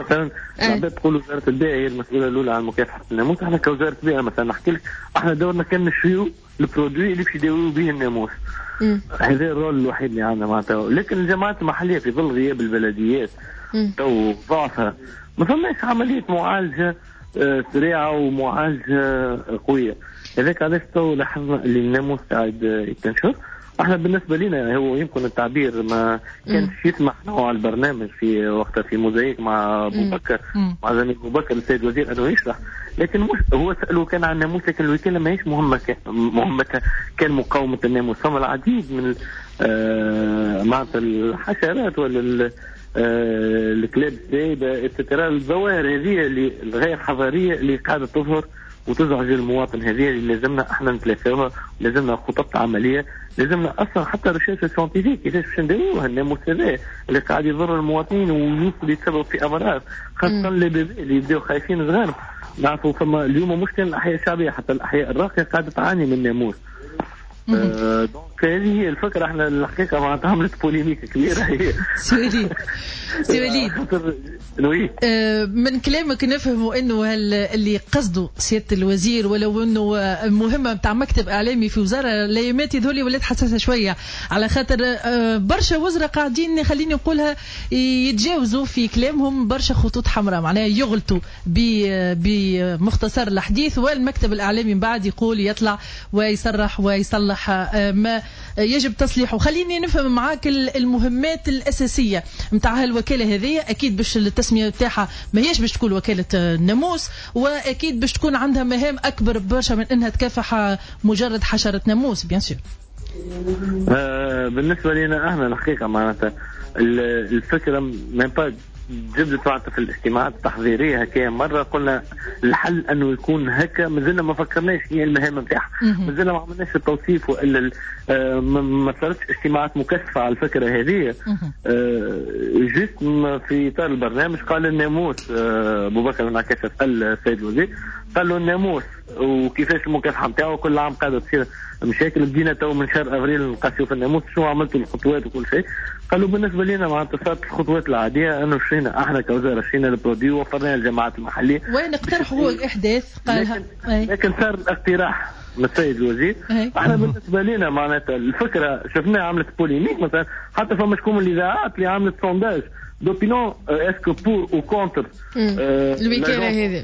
مثلا العباد تقول وزاره البيئه هي المسؤوله الاولى عن مكافحه الناموس. احنا كوزاره بيئه مثلا نحكي لك احنا دورنا كان نشريو البرودوي اللي باش يداويو به الناموس. هذا الرول الوحيد اللي عندنا معناتها. لكن الجماعات المحليه في ظل غياب البلديات تو ضعفها ما فماش عمليه معالجه سريعه ومعالجه قويه. هذاك علاش تو لاحظنا اللي الناموس قاعد يتنشر. احنا بالنسبه لنا هو يمكن التعبير ما كانش يسمح نوع البرنامج في وقتها في موزايك مع ابو بكر مع زميل ابو بكر السيد وزير انه يشرح. لكن مش هو ساله كان عن الناموس لكن الوكاله ماهيش مهمتها كان مقاومه الناموس. فما العديد من معناتها الحشرات ولا الكلاب السيدة اتترى الظواهر هذه اللي الغير حضاريه اللي قاعده تظهر وتزعج المواطن. هذه اللي لازمنا احنا نتلافاوها. لازمنا خطط عمليه. لازمنا اصلا حتى ريشيرش سيانتيفيك كيفاش باش نديروها الناموس هذا اللي قاعد يضر المواطنين ويوصل يتسبب في امراض خاصه اللي يبداو خايفين صغار. نعرفوا فما اليوم مشكل الاحياء الشعبيه حتى الاحياء الراقيه قاعده تعاني من الناموس. دونك هذه هي الفكره. احنا الحقيقه معناتها عملت بوليميك كبيره هي. سي وليد من كلامك نفهموا انه اللي قصده سياده الوزير ولو انه مهمه بتاع مكتب اعلامي في وزاره الايامات يذولي ولات حساسه شويه على خاطر برشا وزراء قاعدين خليني نقولها يتجاوزوا في كلامهم برشا خطوط حمراء معناها يغلطوا بمختصر الحديث والمكتب الاعلامي من بعد يقول يطلع ويصرح ويصلح ما يجب تصليحه. خليني نفهم معاك المهمات الأساسية متاع هالوكالة هذه. أكيد باش التسمية بتاعها ما هيش باش تكون وكالة الناموس وأكيد باش تكون عندها مهام أكبر برشا من أنها تكافح مجرد حشرة ناموس بيان سور. بالنسبة لنا احنا الحقيقة معناتها الفكرة ما جبدت معناتها في الاجتماعات التحضيريه هكا مره قلنا الحل انه يكون هكا. مازلنا ما فكرناش هي المهام نتاعها. مازلنا ما عملناش التوصيف والا ما صارتش اجتماعات مكثفه على الفكره هذه. جيت في اطار البرنامج قال الناموس ابو بكر العكاشة سال السيد الوزير قال له الناموس وكيفاش المكافحه نتاعو. كل عام قاعده تصير مشاكل. بدينا تو من شهر ابريل نقاسيو في الناموس شنو عملتوا الخطوات وكل شيء. قالوا بالنسبه لنا معناتها صارت الخطوات العاديه انه شرينا احنا كوزاره شرينا البرودوي وفرناه للجماعات المحليه. وين اقترحوا هو الاحداث قالها لكن صار الاقتراح من السيد الوزير. احنا بالنسبه لنا معناتها الفكره شفناها عملت بوليميك مثلا حتى فما شكون من الاذاعات اللي عملت سونداج دوبينون اسكو بور او كونتر الوكاله هذه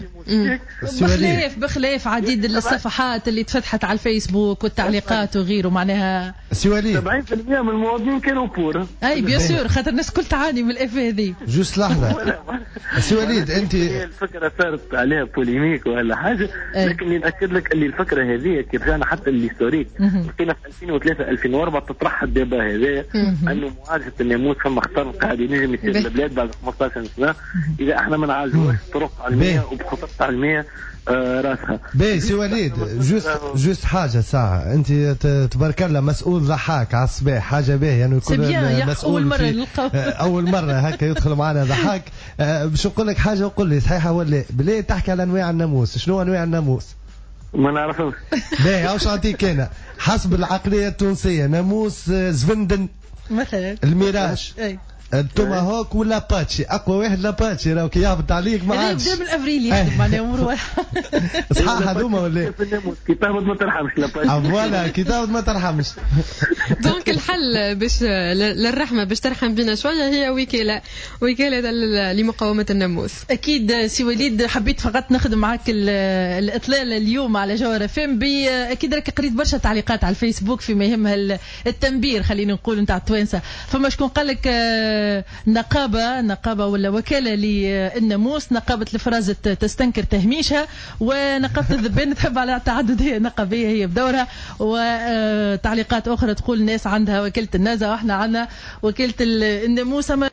بخلاف عديد الصفحات اللي تفتحت على الفيسبوك والتعليقات وغيره معناها 70% من المواطنين كانوا بور. اي بيان سور خاطر الناس كل تعاني من الاف هذه. جوست لحظه سي وليد انت الفكره صارت عليها بوليميك ولا حاجه. لكن ناكد لك اللي الفكره هذه كي رجعنا حتى الهيستوريك لقينا في 2003 2004 تطرح الدابا هذا انه معالجه الناموس فما خطر قاعد ينجم يصير البلاد بعد 15 سنه اذا احنا ما نعالجوش طرق علميه وبخطط علميه راسها. باهي سي وليد جوست حاجه ساعه انت تبارك الله مسؤول ضحاك على الصباح حاجه باهي يعني يكون مسؤول اول مره هكا يدخل معنا ضحاك. باش نقول لك حاجه وقول لي صحيحه ولا بلي تحكي على انواع الناموس. شنو انواع الناموس؟ ما نعرفوش. باهي واش نعطيك انا حسب العقليه التونسيه ناموس زفندن مثلا الميراج التوماهوك ولا باتشي. اقوى واحد لاباتشي راهو كي يهبط عليك ما عادش يبدا من افريل يخدم معناها امور صحاح هذوما ولا كي تهبط ما ترحمش لاباتشي فوالا كي تهبط ما ترحمش. دونك الحل باش للرحمه باش ترحم بنا شويه هي وكاله لمقاومه الناموس. اكيد سي وليد حبيت فقط نخدم معك الاطلاله اليوم على جوهر فم اكيد راك قريت برشا تعليقات على الفيسبوك فيما يهمها التنبير خلينا نقول نتاع التوانسه. فما شكون قال لك نقابة ولا وكالة للناموس. نقابة الفرازة تستنكر تهميشها ونقابة الذبان تحب على تعددية نقابية هي بدورها. وتعليقات أخرى تقول الناس عندها وكالة النازة وإحنا عندنا وكالة الناموس.